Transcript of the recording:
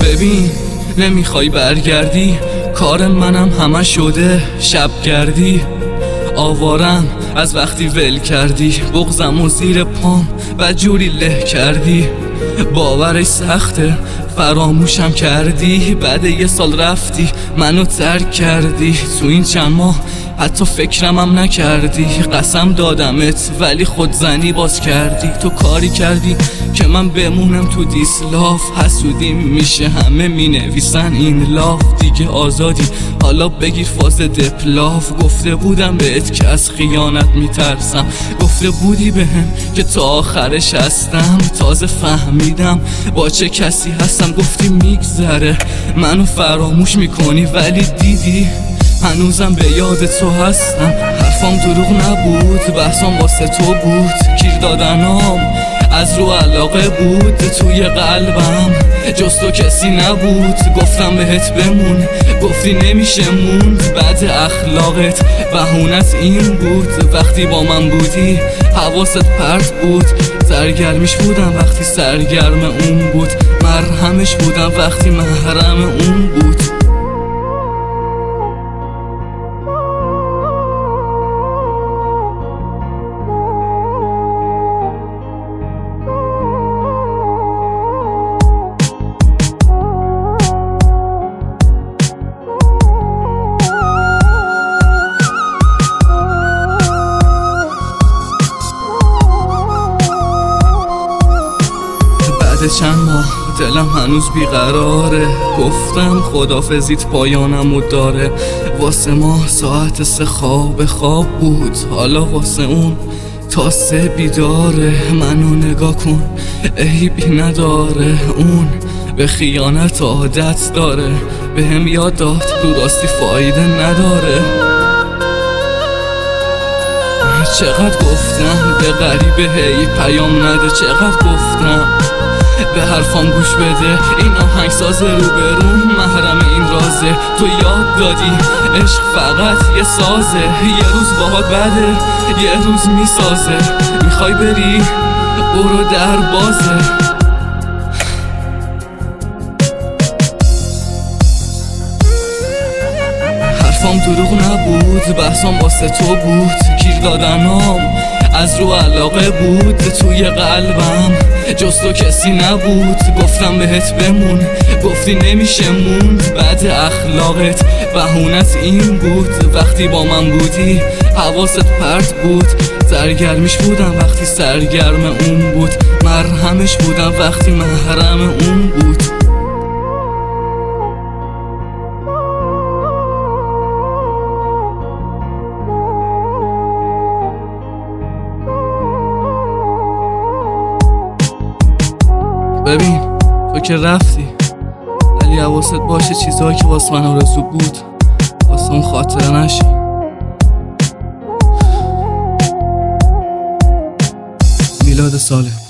ببین نمیخوای برگردی، کار منم همه شده شب گردی. آوارم از وقتی ول کردی، بغضم و زیر پام بدجوری له کردی. باورش سخته فراموشم کردی، بعد یه سال رفتی منو ترک کردی. تو این چند ماه حتی فکرمم نکردی، قسم دادمت ولی خودزنی باز کردی. تو کاری کردی که من بمونم تو دیسلاف، حسودیم میشه همه مینویسن این لاف. دیگه آزادی حالا بگیر فاز دپلاف. گفته بودم بهت که از خیانت میترسم، گفته بودی بهم که تا آخرش هستم. تازه فهمیدم با چه کسی هستم. گفتی میگذره منو فراموش میکنی، ولی دیدی هنوزم به یاد تو هستم. حرفام دروغ نبود، بحثام واسه تو بود. گیر دادنام از رو علاقه بود، توی قلبم جز تو کسی نبود. گفتم بهت بمون، گفتی نمیشه موند. بعد اخلاقت بهونت این بود، وقتی با من بودی حواست پرت بود. سرگرمیش بودم وقتی سرگرم اون بود، مرهمش بودم وقتی محرم اون بود. چند ماه دلم هنوز بیقراره، گفتم خدافزیت پایانمو داره. واسه ما ساعت 3 خواب بود، حالا واسه اون تا 3 بیداره. منو نگاه کن عیبی نداره، اون به خیانت عادت داره. بهم یاد داد تو راستی فایده نداره. چقدر گفتم به غریبه هی پیام نده، چقدر گفتم به حرفام گوش بده. این آهنگ ساز روبروم محرم این رازه. تو یاد دادی عشق فقط یه سازه، یه روز باهات بده یه روز میسازه. میخوای بری برو در بازه. حرفام دروغ نبود، بحثام واسه تو بود. گیر دادنام از رو علاقه بود، توی قلبم جز تو کسی نبود. گفتم بهت بمون، گفتی نمیشه موند. بعد اخلاقت بهونت این بود، وقتی با من بودی حواست پرت بود. سرگرمیش بودم وقتی سرگرم اون بود، مرهمش بودم وقتی محرم اون بود. ببین تو که رفتی، ولی حواست باشه چیزهایی که واسه من آرزو بود واسه اون خاطره نشه. میلاد ساله